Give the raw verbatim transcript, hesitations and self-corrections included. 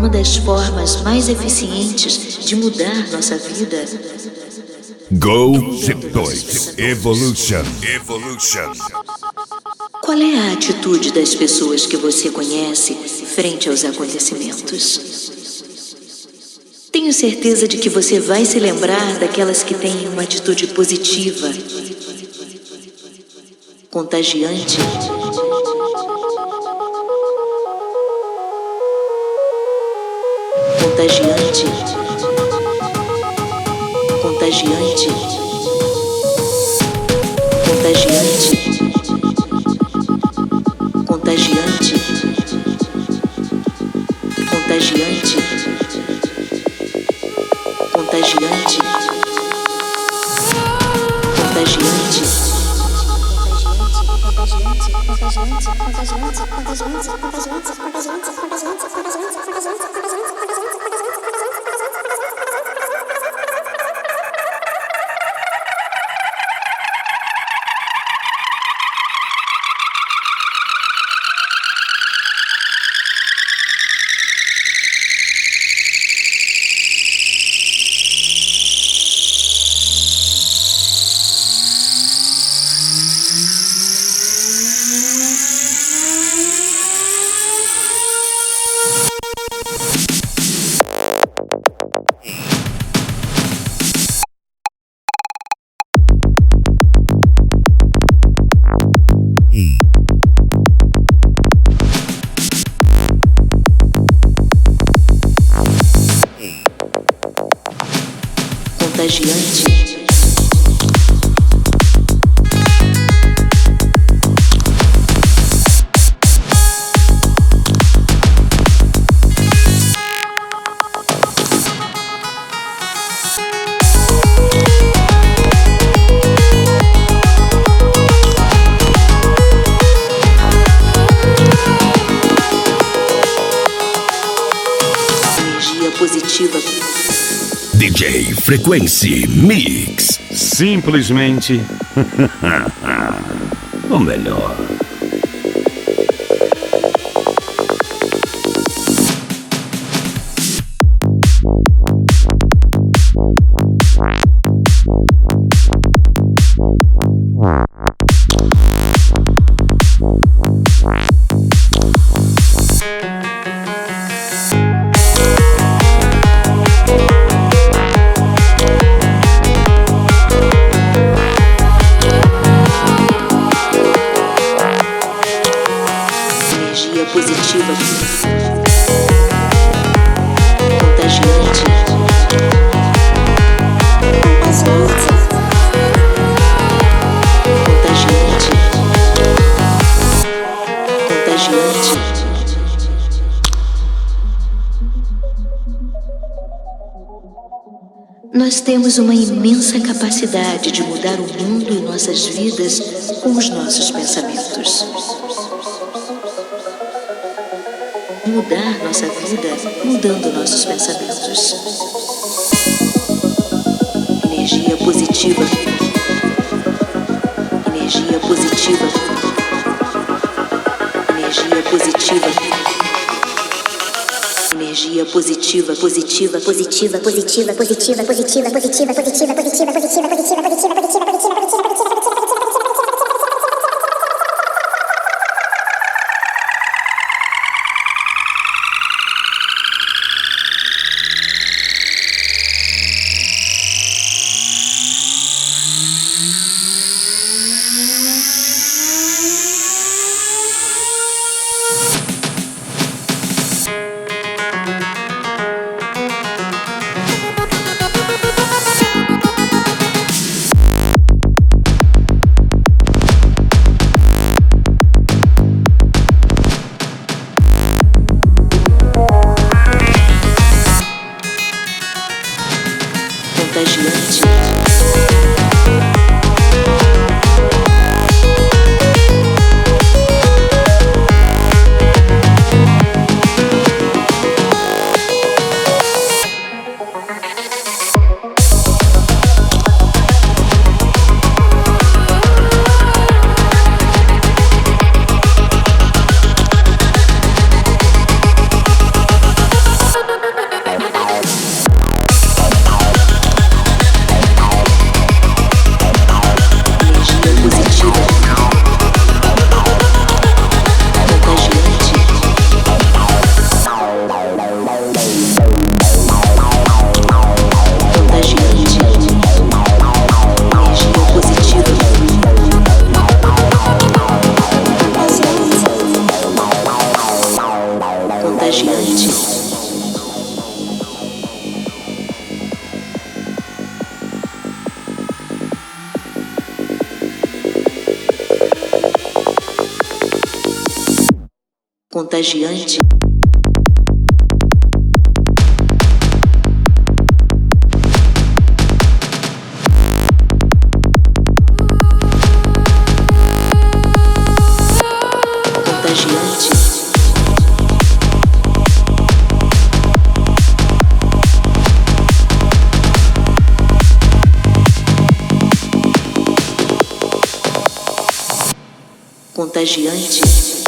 uma das formas mais eficientes de mudar nossa vida. Go Zip dois Evolution. Evolution. Qual é a atitude das pessoas que você conhece frente aos acontecimentos? Tenho certeza de que você vai se lembrar daquelas que têm uma atitude positiva, contagiante, contagiante, contagiante, contagiante, contagiante, contagiante, contagiante, contagiante. Energia positiva. D J Frequency Mix. Simplesmente o melhor. Positiva, contagiante, contagiante, contagiante. Nós temos uma imensa capacidade de mudar o mundo e nossas vidas com os nossos pensamentos. Mudar nossa vida mudando nossos pensamentos. Energia positiva. Energia positiva. Energia positiva. Energia positiva, positiva, positiva, positiva, positiva, positiva, positiva, positiva, positiva, positiva, positiva, positiva, positiva, positiva, positiva, positiva. Contagiante. Contagiante. Contagiante. Contagiante.